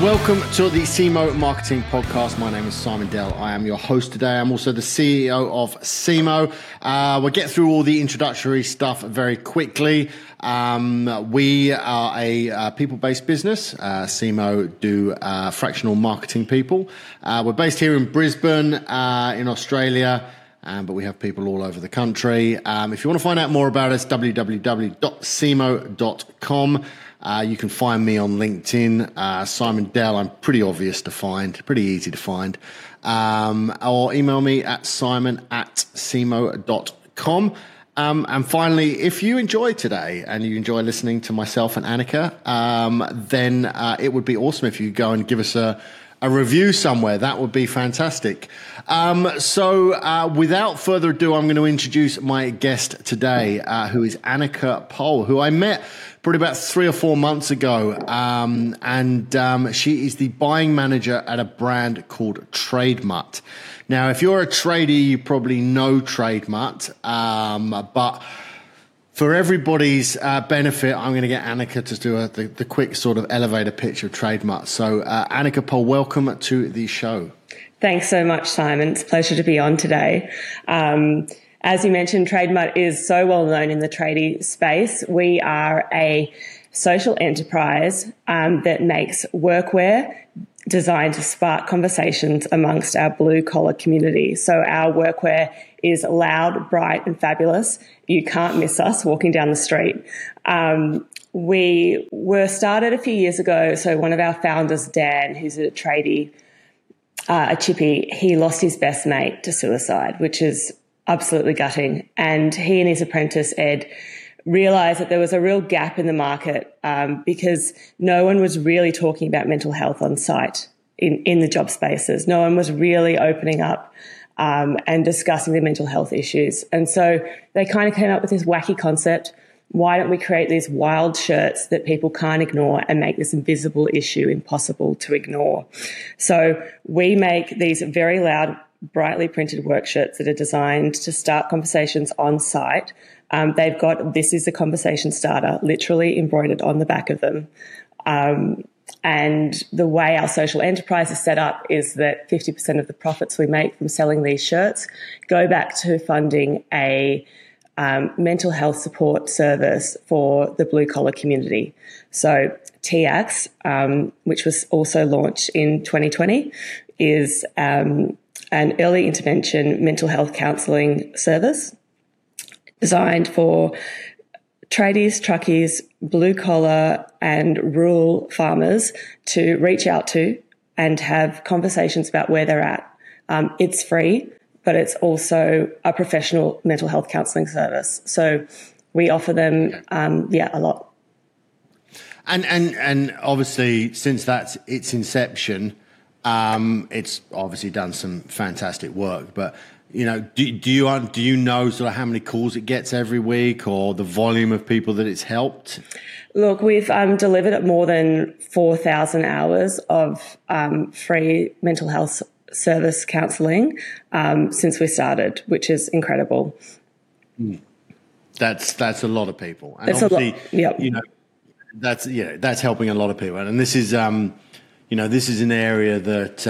welcome to the SEMO Marketing Podcast. My name is Simon Dell. I am your host today. I'm also the CEO of SEMO. We'll get through all the introductory stuff very quickly. We are a people-based business. SEMO do fractional marketing people. We're based here in Brisbane, in Australia. But we have people all over the country. If you want to find out more about us, www.semo.com. You can find me on LinkedIn, Simon Dell. I'm pretty obvious to find, pretty easy to find. Or email me at simon@semo.com. And finally, if you enjoyed today and you enjoy listening to myself and Annika, then it would be awesome if you go and give us a review somewhere. That would be fantastic. So without further ado, I'm going to introduce my guest today, who is Annika Pohl, who I met probably about 3 or 4 months ago. And she is the buying manager at a brand called TradeMut. Now, if you're a tradie, you probably know TradeMut, but for everybody's benefit, I'm going to get Annika to do the quick sort of elevator pitch of TradeMut. So Annika Pohl, welcome to the show. Thanks so much, Simon. It's a pleasure to be on today. As you mentioned, TradeMut is so well known in the tradie space. We are a social enterprise that makes workwear designed to spark conversations amongst our blue-collar community. So our workwear is loud, bright and fabulous. You can't miss us walking down the street. We were started a few years ago. So one of our founders, Dan, who's a tradie, a chippy, he lost his best mate to suicide, which is absolutely gutting. And he and his apprentice, Ed, realised that there was a real gap in the market because no one was really talking about mental health on site in the job spaces. No one was really opening up and discussing the mental health issues. And so they kind of came up with this wacky concept. Why don't we create these wild shirts that people can't ignore and make this invisible issue impossible to ignore? So we make these very loud, brightly printed work shirts that are designed to start conversations on site. They've got "This is a conversation starter" literally embroidered on the back of them. And the way our social enterprise is set up is that 50% of the profits we make from selling these shirts go back to funding a mental health support service for the blue-collar community. So TACS, which was also launched in 2020, is an early intervention mental health counselling service designed for tradies, truckies, blue-collar and rural farmers to reach out to and have conversations about where they're at. It's free, but it's also a professional mental health counselling service. So we offer them, a lot. And obviously, since that's its inception, it's obviously done some fantastic work. But you know, do you know sort of how many calls it gets every week or the volume of people that it's helped? Look, we've delivered more than 4,000 hours of free mental health service counselling since we started, which is incredible. That's a lot of people, and it's obviously, yep. you know, that's helping a lot of people, and this is this is an area that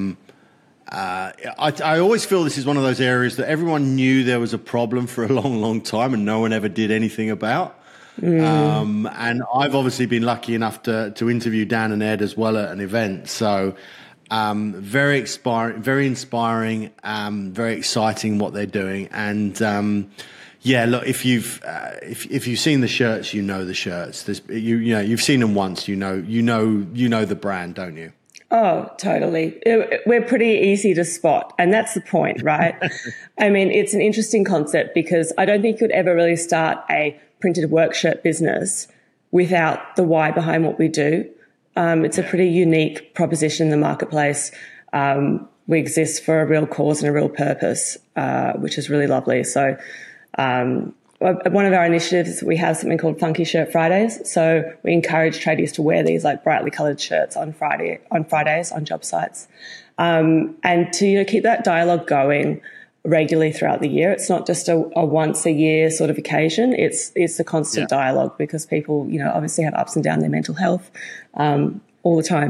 I always feel this is one of those areas that everyone knew there was a problem for a long, long time, and no one ever did anything about. And I've obviously been lucky enough to interview Dan and Ed as well at an event, so. Very inspiring, very exciting what they're doing. And, look, if you've seen the shirts, you know the shirts. You've seen them once, you know the brand, don't you? Oh, totally. We're pretty easy to spot. And that's the point, right? I mean, it's an interesting concept because I don't think you could ever really start a printed work shirt business without the why behind what we do. It's a pretty unique proposition in the marketplace. We exist for a real cause and a real purpose, which is really lovely. So one of our initiatives, we have something called Funky Shirt Fridays. So we encourage tradies to wear these like brightly coloured shirts on Fridays on job sites, and to keep that dialogue going regularly throughout the year. It's not just a once a year sort of occasion. It's a constant dialogue because people, obviously have ups and downs in their mental health all the time.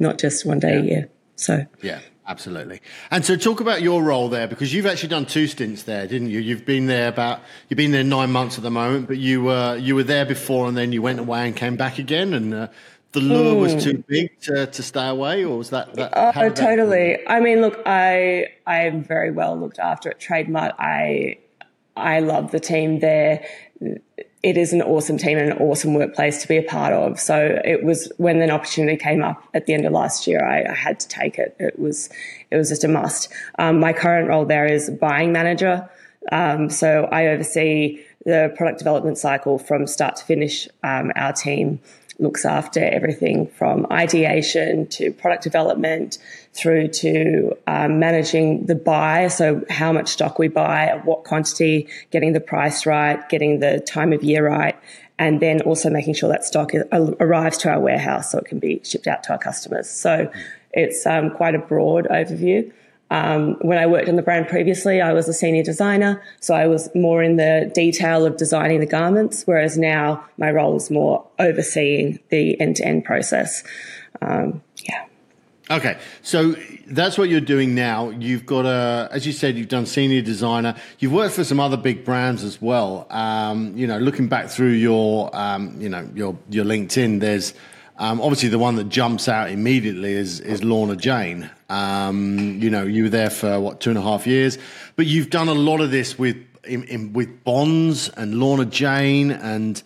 not just one day a year. So yeah, absolutely. And so talk about your role there, because you've actually done 2 stints there, didn't you? You've been there 9 months at the moment, but you were there before and then you went away and came back again, and the lure was too big to stay away, or was that oh, totally. I mean, look, I am very well looked after at Trade Mart. I love the team there. It is an awesome team and an awesome workplace to be a part of. So it was, when an opportunity came up at the end of last year, I had to take it. It was just a must. My current role there is buying manager. So I oversee the product development cycle from start to finish. Our team looks after everything from ideation to product development through to managing the buy, so how much stock we buy, at what quantity, getting the price right, getting the time of year right, and then also making sure that stock arrives to our warehouse so it can be shipped out to our customers. So it's quite a broad overview. When I worked on the brand previously, I was a senior designer, so I was more in the detail of designing the garments, whereas now my role is more overseeing the end-to-end process. Okay, so that's what you're doing now. You've got as you said, you've done senior designer. You've worked for some other big brands as well. Looking back through your LinkedIn, there's obviously the one that jumps out immediately is Lorna Jane. You were there for 2.5 years, but you've done a lot of this with Bonds and Lorna Jane. And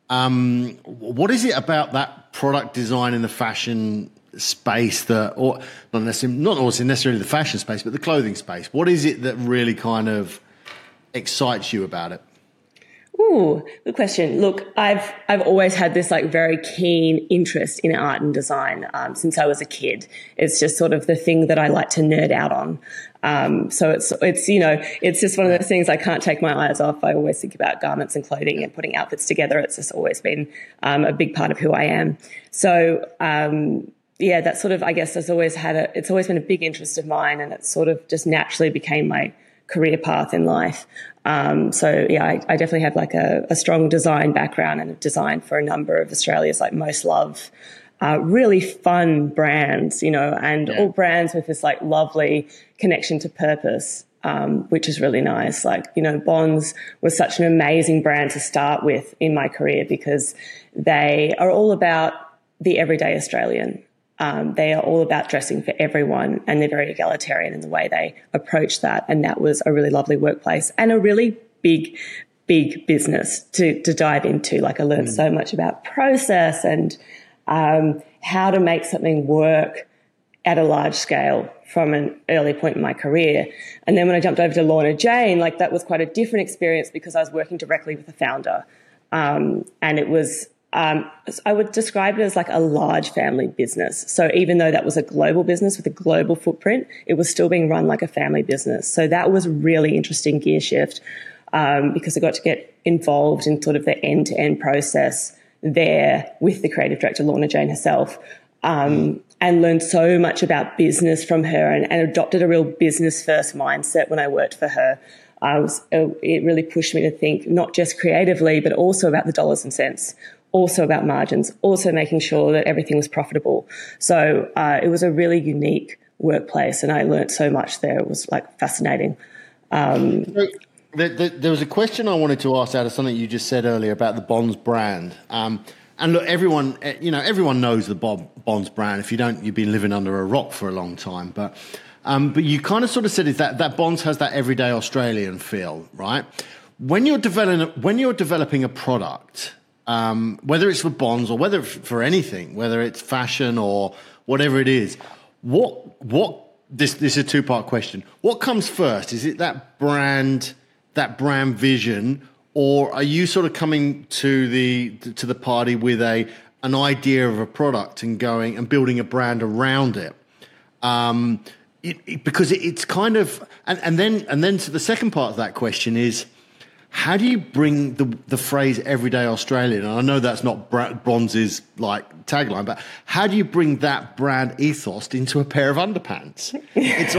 what is it about that product design in the fashion space or not necessarily the fashion space, but the clothing space? What is it that really kind of excites you about it? Ooh, good question. Look, I've always had this very keen interest in art and design since I was a kid. It's just sort of the thing that I like to nerd out on. So it's just one of those things I can't take my eyes off. I always think about garments and clothing and putting outfits together. It's just always been a big part of who I am. So that sort of, I guess, it's always been a big interest of mine, and it sort of just naturally became my career path in life. I definitely have a strong design background and have designed for a number of Australia's most loved, really fun brands, all brands with this lovely connection to purpose, which is really nice. Bonds was such an amazing brand to start with in my career because they are all about the everyday Australian. They are all about dressing for everyone, and they're very egalitarian in the way they approach that. And that was a really lovely workplace and a really big business to dive into. I learned so much about process and how to make something work at a large scale from an early point in my career. And then when I jumped over to Lorna Jane, that was quite a different experience because I was working directly with the founder. And it was, I would describe it as a large family business. So even though that was a global business with a global footprint, it was still being run like a family business. So that was a really interesting gear shift because I got to get involved in sort of the end-to-end process there with the creative director, Lorna Jane herself, and learned so much about business from her and adopted a real business-first mindset when I worked for her. It really pushed me to think not just creatively, but also about the dollars and cents, also about margins, also making sure that everything was profitable. So it was a really unique workplace, and I learned so much there. It was fascinating. There was a question I wanted to ask out of something you just said earlier about the Bonds brand. And look, everyone knows the Bonds brand. If you don't, you've been living under a rock for a long time. But you kind of sort of said is that Bonds has that everyday Australian feel, right? When you're developing a product, whether it's for Bonds or whether for anything, whether it's fashion or whatever it is, this is a 2-part question. What comes first? Is it that brand vision, or are you sort of coming to the party with an idea of a product and going and building a brand around it? Because it's kind of and then so the second part of that question is, how do you bring the phrase everyday Australian? And I know that's not Bonds' tagline, but how do you bring that brand ethos into a pair of underpants? It's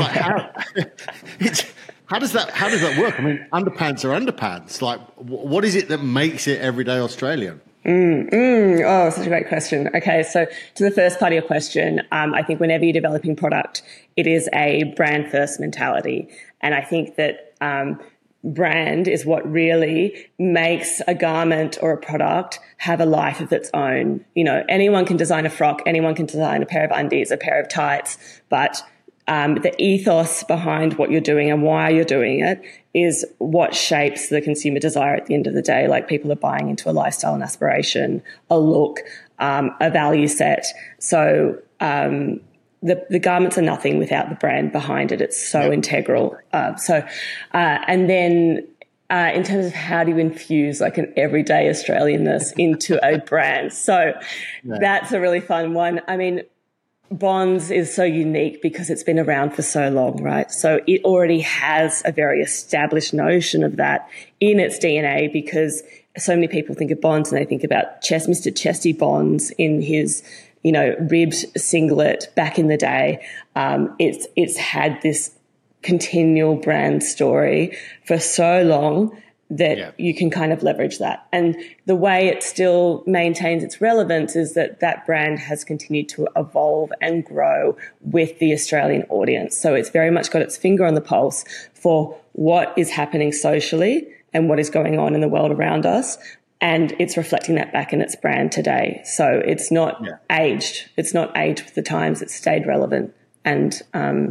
how does that work? I mean, underpants are underpants. What is it that makes it everyday Australian? Oh, such a great question. Okay, so to the first part of your question, I think whenever you're developing product, it is a brand first mentality. And I think that brand is what really makes a garment or a product have a life of its own. You know, anyone can design a frock, anyone can design a pair of undies, a pair of tights, but the ethos behind what you're doing and why you're doing it is what shapes the consumer desire at the end of the day. Like, people are buying into a lifestyle and aspiration, a look, a value set. So the garments are nothing without the brand behind it. It's so integral. And then in terms of how do you infuse like an everyday Australianness into a brand? So that's a really fun one. I mean, Bonds is so unique because it's been around for so long, right? So it already has a very established notion of that in its DNA, because so many people think of Bonds and they think about Mr. Chesty Bonds in his, you know, ribbed singlet back in the day. It's had this continual brand story for so long that you can kind of leverage that. And the way it still maintains its relevance is that that brand has continued to evolve and grow with the Australian audience. So it's very much got its finger on the pulse for what is happening socially and what is going on in the world around us. And it's reflecting that back in its brand today. So it's not aged. It's not aged with the times. It's stayed relevant. And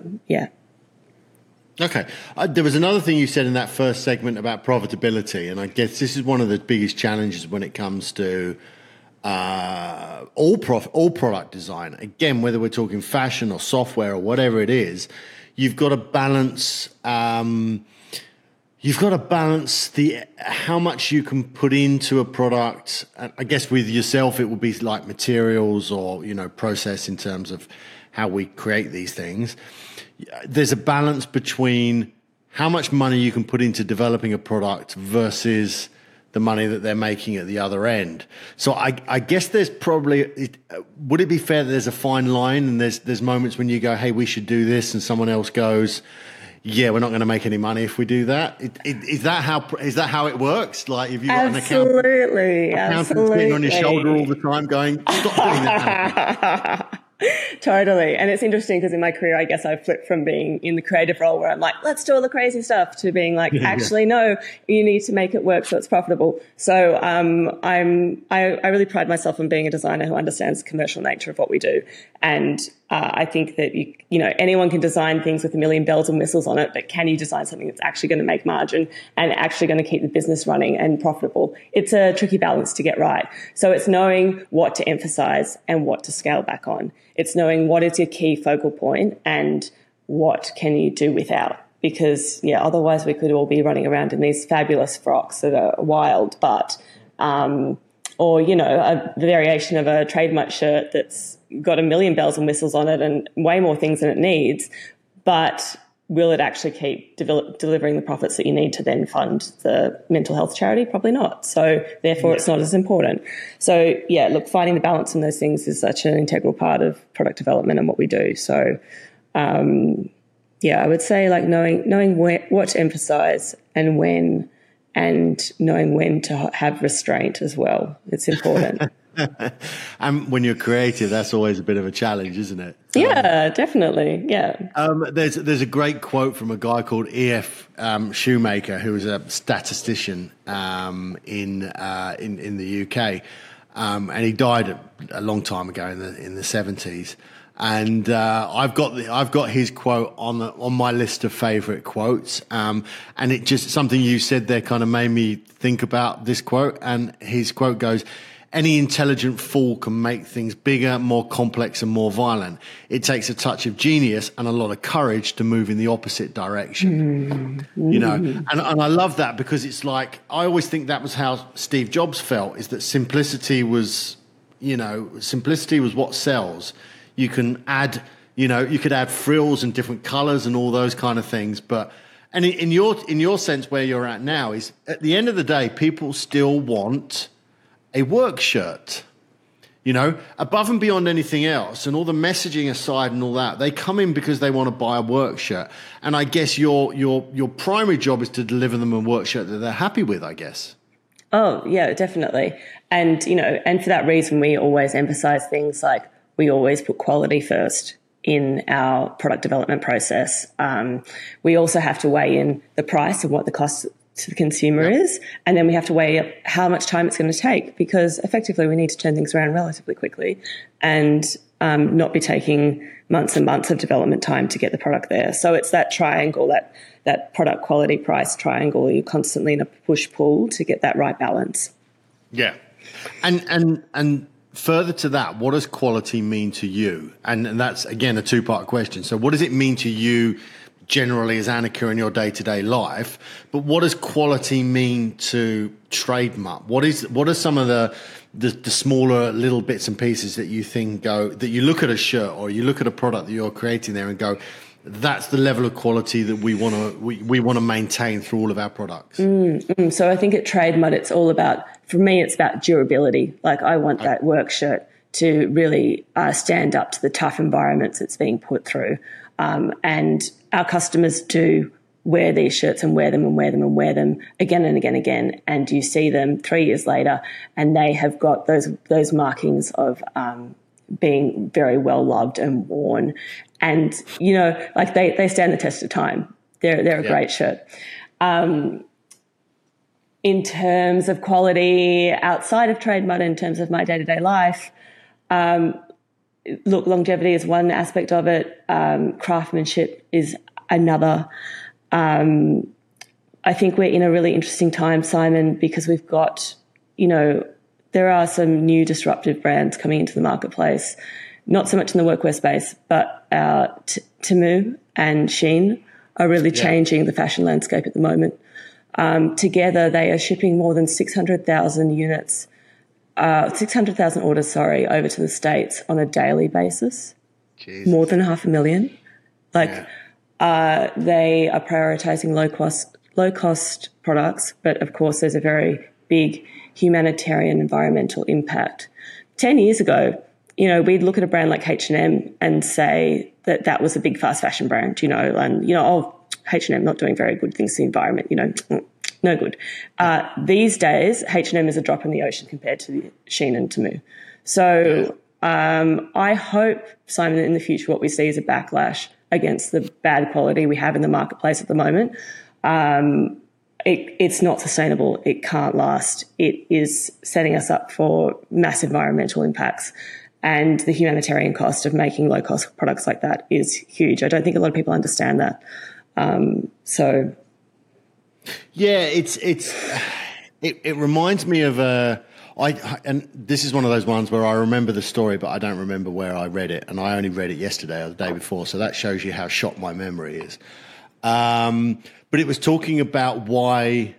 Okay. There was another thing you said in that first segment about profitability, and I guess this is one of the biggest challenges when it comes to all product design. Again, whether we're talking fashion or software or whatever it is, you've got to balance. You've got to balance how much you can put into a product. I guess with yourself, it would be like materials or, you know, process in terms of how we create these things. There's a balance between how much money you can put into developing a product versus the money that they're making at the other end. So I guess there's probably, would it be fair that there's a fine line, and there's moments when you go, hey, we should do this, and someone else goes, yeah, we're not going to make any money if we do that. Is that how it works? Like, if you've got an accountant sitting on your shoulder all the time going, stop doing that. Totally. And it's interesting because in my career, I guess I flipped from being in the creative role where I'm like, let's do all the crazy stuff, to being like, actually, no, you need to make it work so it's profitable. So I really pride myself on being a designer who understands the commercial nature of what we do. And I think that, you know, anyone can design things with a million bells and whistles on it, but can you design something that's actually going to make margin and actually going to keep the business running and profitable? It's a tricky balance to get right. So it's knowing what to emphasize and what to scale back on. It's knowing what is your key focal point and what can you do without. Because, otherwise we could all be running around in these fabulous frocks that are wild, but, or, you know, a variation of a trademark shirt that's got a million bells and whistles on it and way more things than it needs, but will it actually keep delivering the profits that you need to then fund the mental health charity? Probably not. So therefore it's not as important. So finding the balance in those things is such an integral part of product development and what we do. So, I would say like knowing what to emphasize and when, and knowing when to have restraint as well. It's important. And when you're creative, that's always a bit of a challenge, isn't it? Yeah, definitely. Yeah. There's a great quote from a guy called E.F. Shoemaker, who was a statistician in the UK, and he died a long time ago in the 70s. And I've got his quote on my list of favourite quotes, and it just, something you said there kind of made me think about this quote. And his quote goes, "Any intelligent fool can make things bigger, more complex, and more violent. It takes a touch of genius and a lot of courage to move in the opposite direction." You know, and I love that, because it's like, I always think that was how Steve Jobs felt, is that simplicity was what sells. You can add, you could add frills and different colors and all those kind of things. But, and in your sense, where you're at now is, at the end of the day, people still want a work shirt, above and beyond anything else, and all the messaging aside and all that, they come in because they want to buy a work shirt. And I guess your primary job is to deliver them a work shirt that they're happy with, I guess. Oh, yeah, definitely. And, and for that reason, we always emphasize things like we always put quality first in our product development process. We also have to weigh in the price and what the cost to the consumer is, and then we have to weigh up how much time it's going to take, because effectively we need to turn things around relatively quickly and not be taking months and months of development time to get the product there. So it's that triangle, that product quality price triangle. You're constantly in a push-pull to get that right balance. Yeah. And further to that, what does quality mean to you? And that's, again, a two-part question. So what does it mean to you generally as Annika in your day-to-day life? But what does quality mean to Trademutt? What are some of the smaller little bits and pieces that you think that you look at a shirt or you look at a product that you're creating there and go, that's the level of quality that we want to maintain through all of our products? So I think at Trademutt, it's all about, for me, it's about durability. Like, I want that work shirt to really stand up to the tough environments it's being put through. And our customers do wear these shirts and wear them and wear them and wear them again and again and again. And you see them 3 years later and they have got those markings of being very well loved and worn. And, like they stand the test of time. They're a great shirt. In terms of quality outside of Trademutt, in terms of my day-to-day life, look, longevity is one aspect of it. Craftsmanship is another. I think we're in a really interesting time, Simon, because we've got, there are some new disruptive brands coming into the marketplace, not so much in the workwear space, but Temu and Shein are really changing the fashion landscape at the moment. Together, they are shipping more than 600,000 units, 600,000 orders, over to the States on a daily basis. Jesus. More than 500,000. They are prioritizing low cost products, but of course there's a very big humanitarian environmental impact. 10 years ago, we'd look at a brand like H&M and say that was a big fast fashion brand, H&M not doing very good things to the environment, no good. These days, H&M is a drop in the ocean compared to Shein and Temu. So I hope, Simon, in the future what we see is a backlash against the bad quality we have in the marketplace at the moment. It's not sustainable. It can't last. It is setting us up for massive environmental impacts. And the humanitarian cost of making low-cost products like that is huge. I don't think a lot of people understand that. Yeah, it reminds me of and this is one of those ones where I remember the story, but I don't remember where I read it, and I only read it yesterday or the day before, so that shows you how shot my memory is. But it was talking about why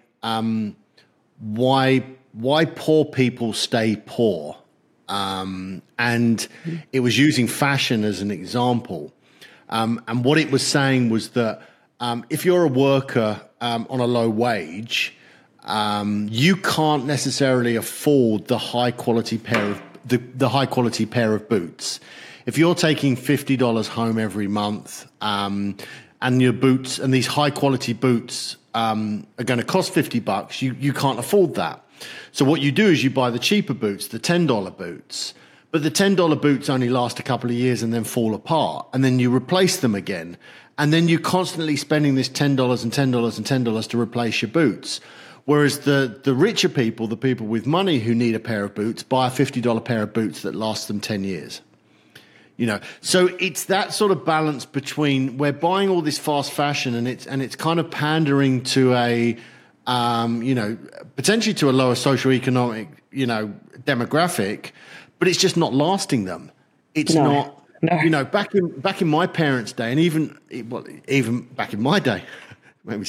poor people stay poor, and it was using fashion as an example. And what it was saying was that if you're a worker on a low wage, you can't necessarily afford the high quality pair of boots. If you're taking $50 home every month, and your boots and these high quality boots are going to cost $50, you can't afford that. So what you do is you buy the cheaper boots, the $10 boots. But the $10 boots only last a couple of years and then fall apart, and then you replace them again. And then you're constantly spending this $10 and $10 and $10 to replace your boots. Whereas the richer people, the people with money who need a pair of boots, buy a $50 pair of boots that lasts them 10 years. So it's that sort of balance between we're buying all this fast fashion and it's kind of pandering to a, potentially to a lower socioeconomic, demographic, but it's just not lasting them. It's not. No. Back in my parents' day, and even back in my day, maybe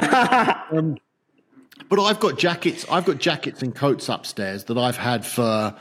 but I've got jackets and coats upstairs that I've had for.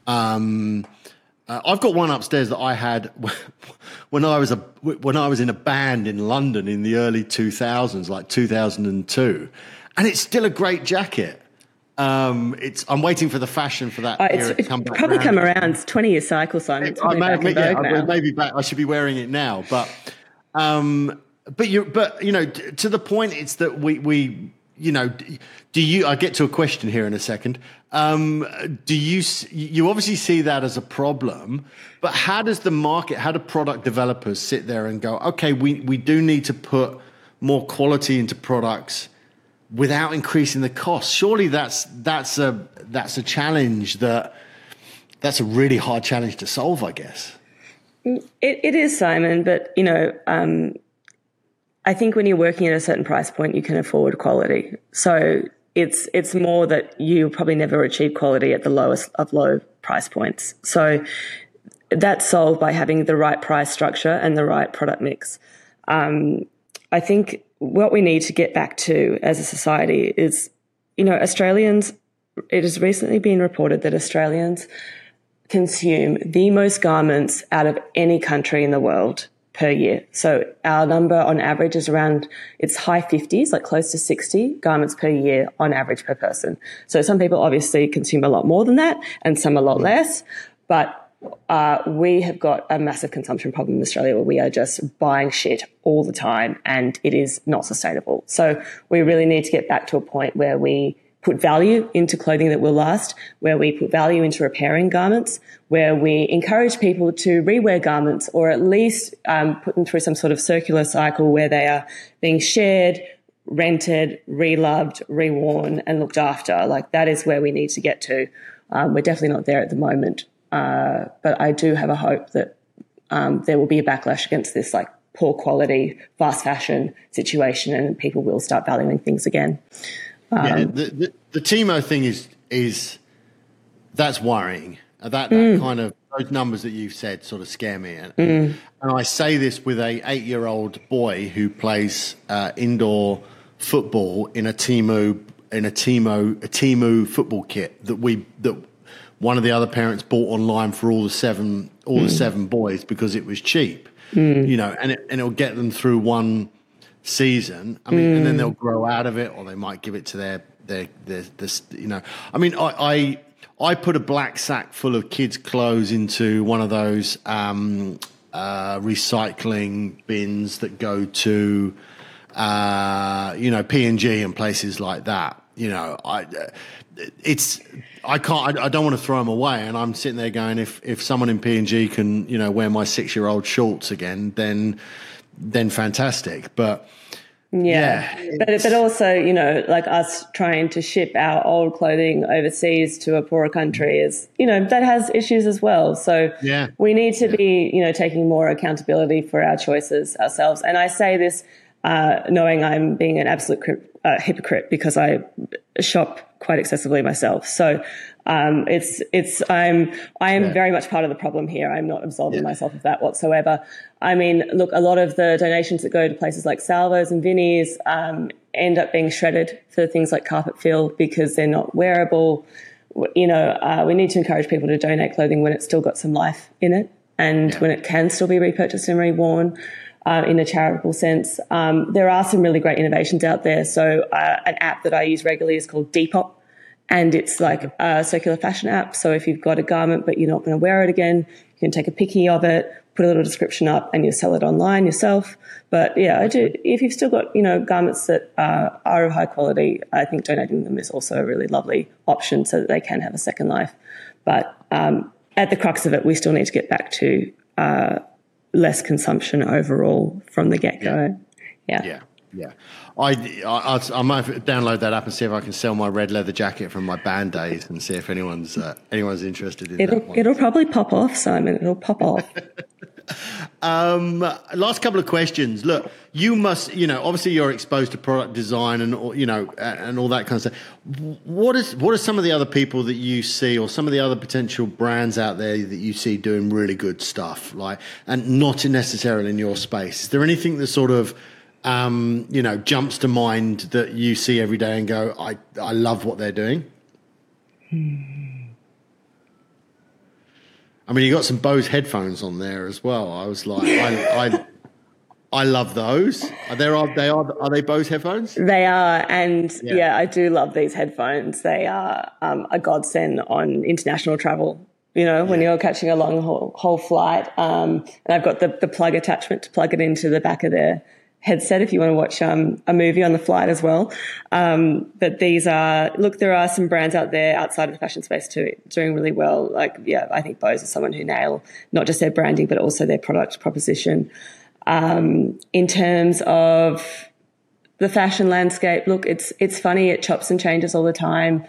I've got one upstairs that I had when I was in a band in London in the early 2000s, like 2002, and it's still a great jacket. I'm waiting for the fashion for that era to come back. It's probably come around. It's 20-year cycle, Simon. Maybe back. I should be wearing it now, but to the point, it's that we do you? I get to a question here in a second. Do you obviously see that as a problem, but how does the market, how do product developers sit there and go, okay, we do need to put more quality into products without increasing the cost? Surely that's a challenge that's a really hard challenge to solve, I guess. It is, Simon, but I think when you're working at a certain price point, you can afford quality. So it's more that you probably never achieve quality at the lowest of low price points. So that's solved by having the right price structure and the right product mix. I think what we need to get back to as a society is, Australians, it has recently been reported that Australians consume the most garments out of any country in the world per year. So our number on average is around, it's high 50s, like close to 60 garments per year on average per person. So some people obviously consume a lot more than that and some a lot less, but we have got a massive consumption problem in Australia where we are just buying shit all the time and it is not sustainable. So we really need to get back to a point where we put value into clothing that will last, where we put value into repairing garments, where we encourage people to rewear garments or at least put them through some sort of circular cycle where they are being shared, rented, reloved, reworn and looked after. Like that is where we need to get to. We're definitely not there at the moment. But I do have a hope that there will be a backlash against this like poor quality, fast fashion situation and people will start valuing things again. The Timo thing is that's worrying. That kind of, those numbers that you've said sort of scare me. And I say this with a 8-year-old boy who plays indoor football in a Timo football kit that one of the other parents bought online for all the seven boys because it was cheap. And it'll get them through one season. I mean, and then they'll grow out of it, or they might give it to their I mean, I put a black sack full of kids' clothes into one of those recycling bins that go to P&G and places like that. I don't want to throw them away, and I'm sitting there going, if someone in P&G can wear my 6-year-old shorts again, then fantastic. But but also like us trying to ship our old clothing overseas to a poorer country is that has issues as well. So we need to be taking more accountability for our choices ourselves. And I say this knowing I'm being an absolute hypocrite because I shop quite excessively myself. So I am very much part of the problem here. I'm not absolving myself of that whatsoever. I mean, look, a lot of the donations that go to places like Salvos and Vinnies end up being shredded for things like carpet fill because they're not wearable. We need to encourage people to donate clothing when it's still got some life in it and when it can still be repurchased and reworn. In a charitable sense. There are some really great innovations out there. So an app that I use regularly is called Depop, and it's like a circular fashion app. So if you've got a garment but you're not going to wear it again, you can take a picky of it, put a little description up, and you sell it online yourself. But if you've still got garments that are of high quality, I think donating them is also a really lovely option so that they can have a second life. But at the crux of it, we still need to get back to less consumption overall from the get-go. Yeah. I might download that app and see if I can sell my red leather jacket from my band days and see if anyone's interested in that one. It'll probably pop off, Simon. It'll pop off. Last couple of questions. Look, you must, obviously you're exposed to product design and and all that kind of stuff. What are some of the other people that you see, or some of the other potential brands out there that you see doing really good stuff, and not necessarily in your space? Is there anything that sort of jumps to mind that you see every day and go, I love what they're doing? I mean, you got some Bose headphones on there as well. I was like, I love those. Are they Bose headphones? They are, and I do love these headphones. They are a godsend on international travel. When you're catching a long haul flight, and I've got the plug attachment to plug it into the back of their headset if you want to watch a movie on the flight as well. But these are, look, there are some brands out there outside of the fashion space too doing really well. Like, yeah, I think Bose is someone who nail not just their branding but also their product proposition. In terms of the fashion landscape, look, it's funny, it chops and changes all the time.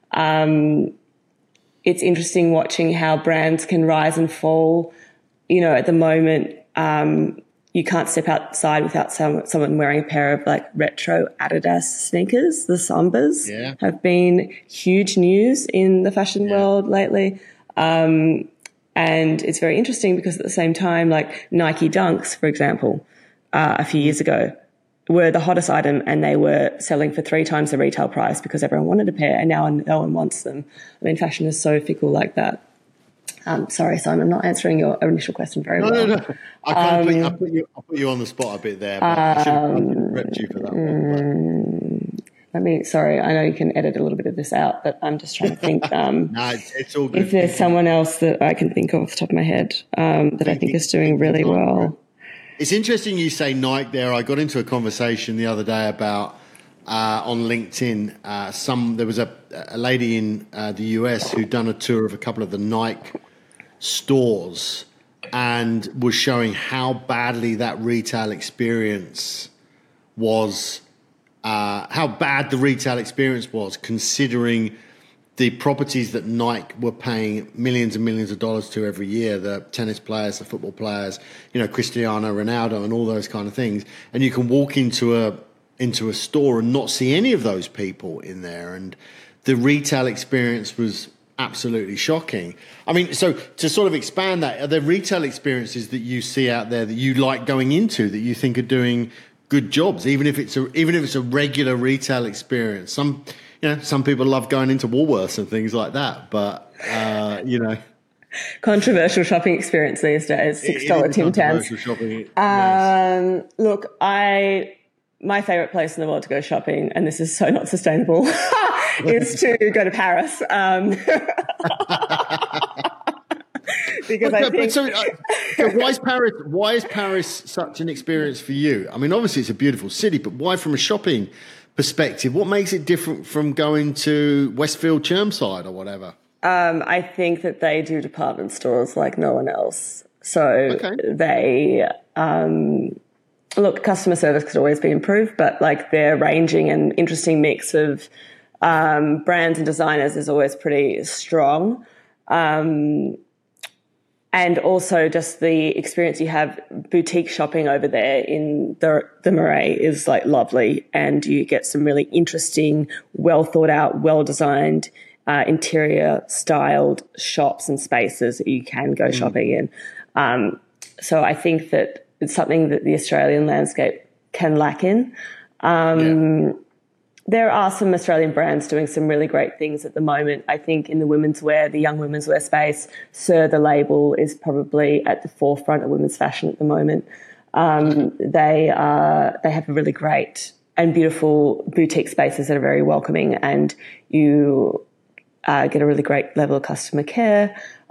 It's interesting watching how brands can rise and fall. You know, at the moment, you can't step outside without someone wearing a pair of like retro Adidas sneakers. The Sambas have been huge news in the fashion world lately. And it's very interesting because at the same time, like Nike Dunks, for example, a few years ago were the hottest item and they were selling for 3 times the retail price because everyone wanted a pair and now no one wants them. I mean, fashion is so fickle like that. Sorry, Simon, I'm not answering your initial question very well. No. I put you on the spot a bit there, but I should have prepped you for that one. Sorry, I know you can edit a little bit of this out, but I'm just trying to think. No, it's all good. If there's someone else that I can think of off the top of my head that I think is doing really well. It's interesting you say Nike there. I got into a conversation the other day about on LinkedIn. There was a lady in the US who'd done a tour of a couple of the Nike stores and was showing how badly that retail experience was, how bad the retail experience was, considering the properties that Nike were paying millions and millions of dollars to every year, the tennis players, the football players, you know, Cristiano Ronaldo and all those kind of things. And you can walk into a store and not see any of those people in there. And the retail experience was absolutely shocking. I mean, so to sort of expand that, are there retail experiences that you see out there that you like going into that you think are doing good jobs, even if it's a regular retail experience? Some people love going into Woolworths and things like that, but controversial shopping experience these days. $6 Tim Tams. Look, my favourite place in the world to go shopping, and this is so not sustainable, is to go to Paris. Because I think. So why is Paris such an experience for you? I mean, obviously it's a beautiful city, but why from a shopping perspective? What makes it different from going to Westfield Chermside or whatever? I think that they do department stores like no one else. So they. Look, customer service could always be improved, but like their ranging and interesting mix of brands and designers is always pretty strong. And also just the experience you have boutique shopping over there in the Marais is like lovely, and you get some really interesting, well thought out, well designed, interior styled shops and spaces that you can go shopping in. So I think that it's something that the Australian landscape can lack in. There are some Australian brands doing some really great things at the moment. I think in the women's wear, the young women's wear space, Sir the label is probably at the forefront of women's fashion at the moment. They have a really great and beautiful boutique spaces that are very welcoming, and you get a really great level of customer care.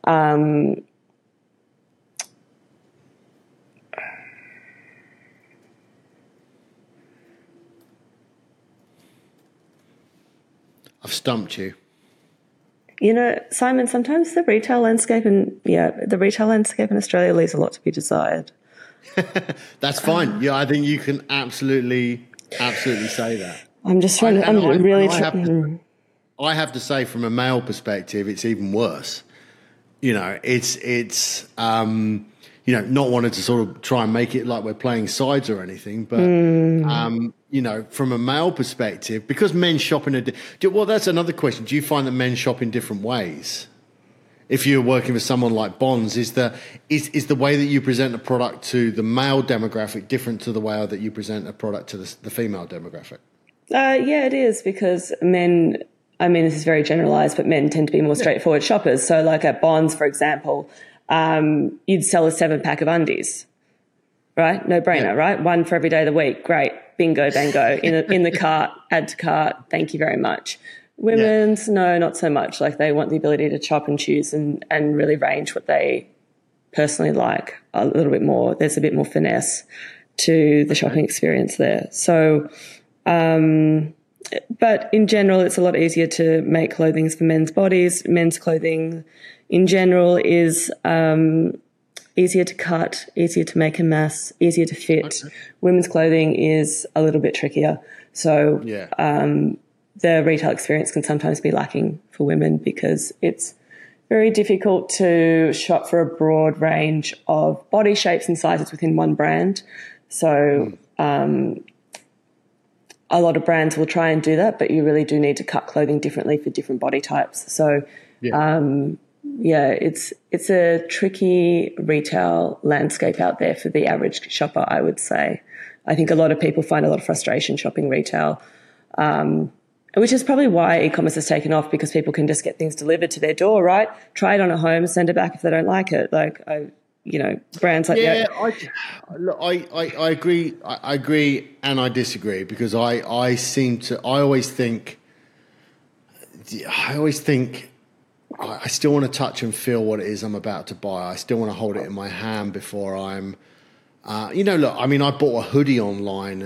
I've stumped you. You know, Simon, sometimes the retail landscape in Australia leaves a lot to be desired. That's fine. Yeah, I think you can absolutely say that. I'm just trying I have to say, from a male perspective, it's even worse. You know, it's not wanting to sort of try and make it like we're playing sides or anything, but from a male perspective, because men shop well, that's another question. Do you find that men shop in different ways? If you're working with someone like Bonds, is the way that you present a product to the male demographic different to the way that you present a product to the female demographic? Yeah, it is, because men, I mean, this is very generalised, but men tend to be more straightforward shoppers. So like at Bonds, for example, you'd sell a 7-pack of undies, right? No brainer, right? One for every day of the week. Great. Bingo, bango. In the cart, add to cart. Thank you very much. Women's, no, not so much. Like they want the ability to chop and choose and really range what they personally like a little bit more. There's a bit more finesse to the shopping experience there. So, but in general, it's a lot easier to make clothing for men's bodies. Men's clothing in general is easier to cut, easier to make a mess, easier to fit. Okay. Women's clothing is a little bit trickier. So the retail experience can sometimes be lacking for women because it's very difficult to shop for a broad range of body shapes and sizes within one brand. So a lot of brands will try and do that, but you really do need to cut clothing differently for different body types. So, it's a tricky retail landscape out there for the average shopper, I would say. I think a lot of people find a lot of frustration shopping retail, which is probably why e-commerce has taken off, because people can just get things delivered to their door, right? Try it on at home, send it back if they don't like it. Brands like that. I agree. I agree, and I disagree, because I always think I still want to touch and feel what it is I'm about to buy. I still want to hold it in my hand before I'm. I bought a hoodie online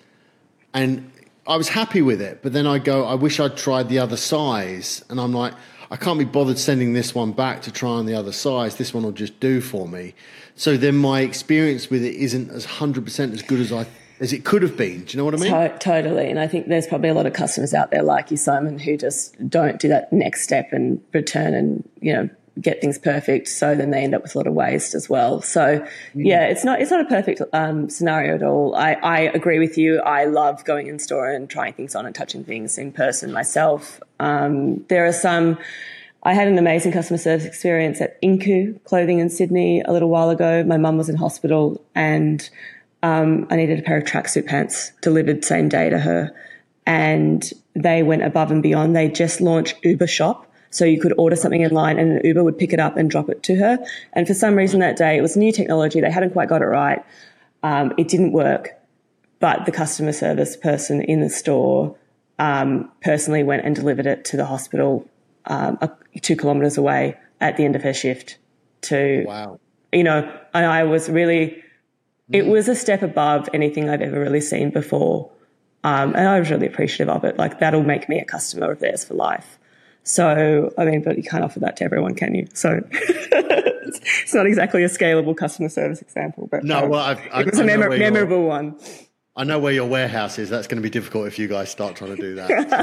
and I was happy with it, but then I wish I'd tried the other size, and I'm like, I can't be bothered sending this one back to try on the other size. This one will just do for me. So then my experience with it isn't as 100% as good as it could have been. Do you know what I mean? Totally. And I think there's probably a lot of customers out there like you, Simon, who just don't do that next step and return and, get things perfect. So then they end up with a lot of waste as well. So it's not a perfect scenario at all. I agree with you. I love going in store and trying things on and touching things in person myself. There are some. I had an amazing customer service experience at Inku Clothing in Sydney a little while ago. My mum was in hospital and I needed a pair of tracksuit pants delivered same day to her, and they went above and beyond. They just launched Uber Shop. So you could order something online and an Uber would pick it up and drop it to her. And for some reason that day, it was new technology. They hadn't quite got it right. It didn't work. But the customer service person in the store personally went and delivered it to the hospital 2 kilometres away at the end of her shift. Wow. And I was really, it was a step above anything I've ever really seen before. And I was really appreciative of it. Like, that'll make me a customer of theirs for life. So, but you can't offer that to everyone, can you? So it's not exactly a scalable customer service example, but no, it was a memorable one. I know where your warehouse is. That's going to be difficult if you guys start trying to do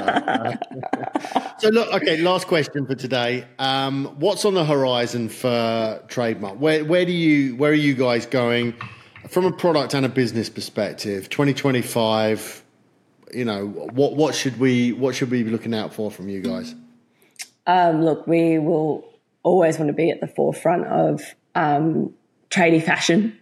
that. So look, okay, last question for today. What's on the horizon for Trademark? Where are you guys going from a product and a business perspective? 2025, what should we be looking out for from you guys? Look, we will always want to be at the forefront of tradie fashion,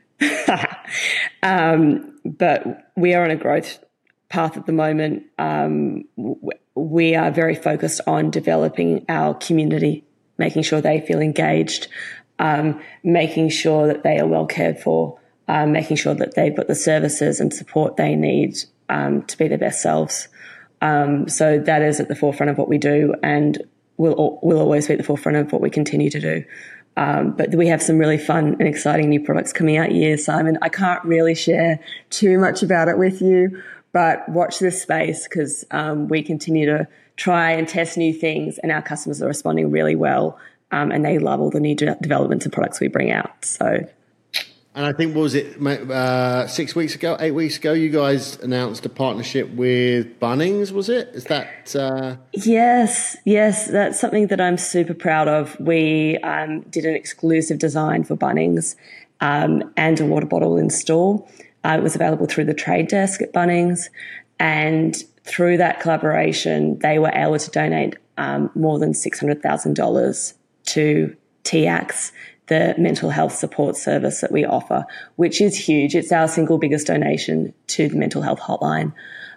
but we are on a growth path at the moment. We are very focused on developing our community, making sure they feel engaged, making sure that they are well cared for, making sure that they've got the services and support they need to be their best selves. So that is at the forefront of what we do, and will always be at the forefront of what we continue to do. But we have some really fun and exciting new products coming out here, Simon. I can't really share too much about it with you, but watch this space, because we continue to try and test new things, and our customers are responding really well, and they love all the new developments and products we bring out. So. And I think, what was it, 8 weeks ago, you guys announced a partnership with Bunnings, was it? Is that... Yes, that's something that I'm super proud of. We did an exclusive design for Bunnings and a water bottle in store. It was available through the trade desk at Bunnings, and through that collaboration, they were able to donate more than $600,000 to TACS, the mental health support service that we offer, which is huge. It's our single biggest donation to the mental health hotline.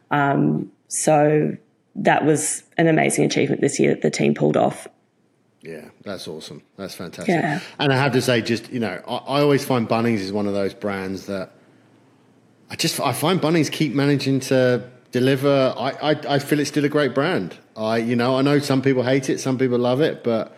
So that was an amazing achievement this year that the team pulled off. Yeah, that's awesome. That's fantastic. Yeah. And I have to say, I always find Bunnings is one of those brands that I find Bunnings keep managing to deliver. I feel it's still a great brand. I know some people hate it, some people love it, but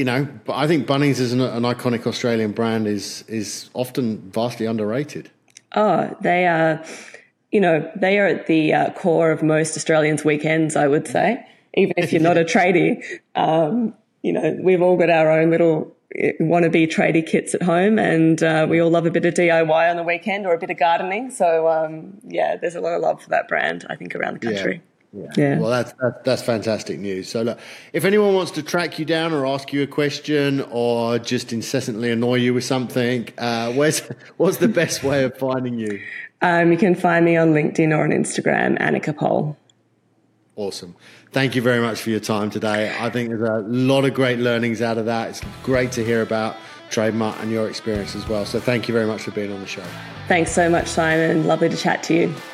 I think Bunnings as an iconic Australian brand is often vastly underrated. Oh, they are, they are at the core of most Australians' weekends, I would say, even if you're not a tradie. We've all got our own little wannabe tradie kits at home, and we all love a bit of DIY on the weekend or a bit of gardening. So, there's a lot of love for that brand, I think, around the country. Yeah. Well, that's fantastic news. So look, if anyone wants to track you down or ask you a question or just incessantly annoy you with something, what's the best way of finding you? You can find me on LinkedIn or on Instagram, Annika Pohl. Awesome. Thank you very much for your time today. I think there's a lot of great learnings out of that. It's great to hear about Trademutt and your experience as well. So thank you very much for being on the show. Thanks so much, Simon. Lovely to chat to you.